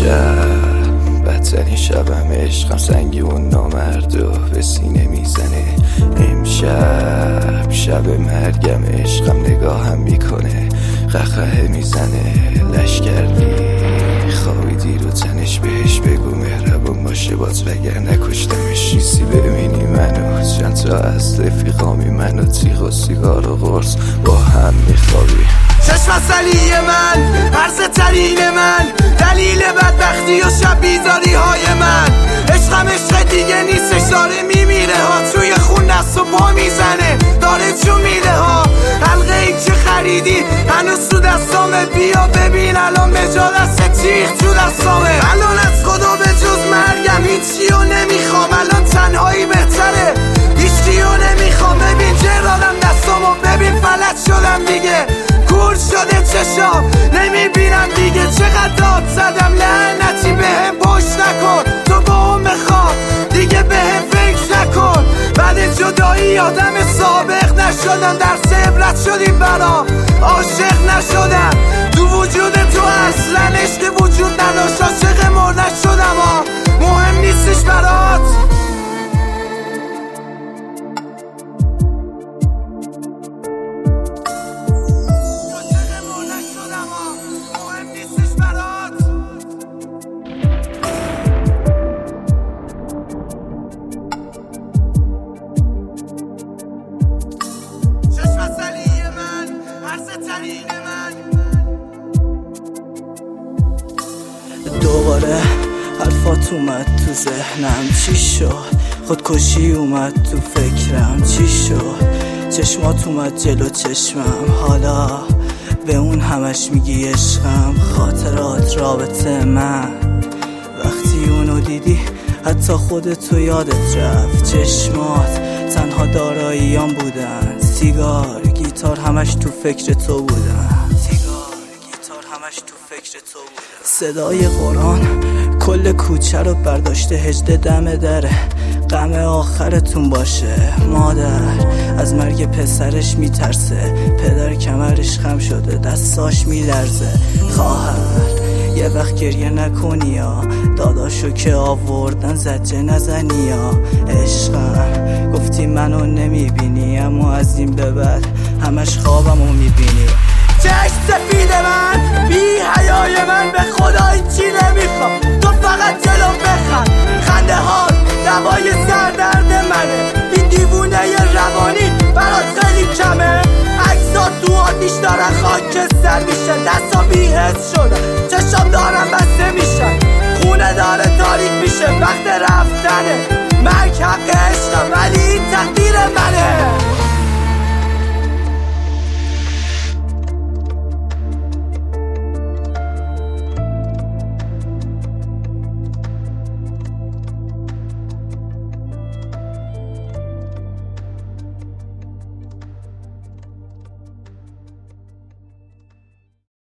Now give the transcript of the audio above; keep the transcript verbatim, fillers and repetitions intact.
امشب بدترین شبم، عشقم سنگی و نامرد و به سینه میزنه. امشب شب مرگم، عشقم نگاهم میکنه، قهقه میزنه. لشکردی خوابیدی رو تنش، بهش بگو مهربون باشه بات وگر نکشتمش. چیزی ببینی منو، چند تا از رفیقامی، منو تیغ و سیگار و قرص با هم میخوابی. چشم سلیه من، عرض ترین من، دلیل بدبختی و شب بیزاری های من. عشقم عشق دیگه نیستش، داره میمیره ها، توی خون دست و پا میزنه، داره چون میده ها. حلقه ای که خریدی هنوز تو دستامه، بیا ببین الان به جا دست تیغ تو دستامه. الان از خدا به جز مرگم هیچیو نمیخوام، الان تنهایی بهتره، هیچکیو نمیخوام. ببین جرادم دستامو، ببین فلج شدم دیگه، کور شده چشام نمیبینم دیگه. چقدر داد زدم لعنتی بهم پشت نکن، تو با اون بخواه دیگه بهم فکر نکن. بعد جدایی آدم سابق نشدم، درس عبرت شدی برام، عاشق نشدم. تو وجود تو اصلا عشق وجود نداشت، عاشق مرد نشدم ها، مهم نیستش برات. دوباره حرفات اومد تو ذهنم، چی شد؟ خودکشی اومد تو فکرم، چی شد؟ چشمات اومد جلو چشمم، حالا به اون همش میگی عشقم. خاطرات رابطه من، وقتی اونو دیدی حتی خودتو یادت رفت. چشمات تنها داراییام بودن، سیگار گیتار همش تو فکر تو بودن، سیگار گیتار همش تو فکر تو بودن. صدای قرآن کل کوچه رو برداشته، هجده دم دره، غم آخرتون باشه. مادر از مرگ پسرش میترسه، پدر کمرش خم شده، دستاش میلرزه. خواهر یه وقت گریه نکنی یا، داداشو که آوردن زجه نزنی یا. عشقم گفتی منو نمیبینی، اما از این به بعد همش خوابمو میبینی. چشم سفید من، بی حیای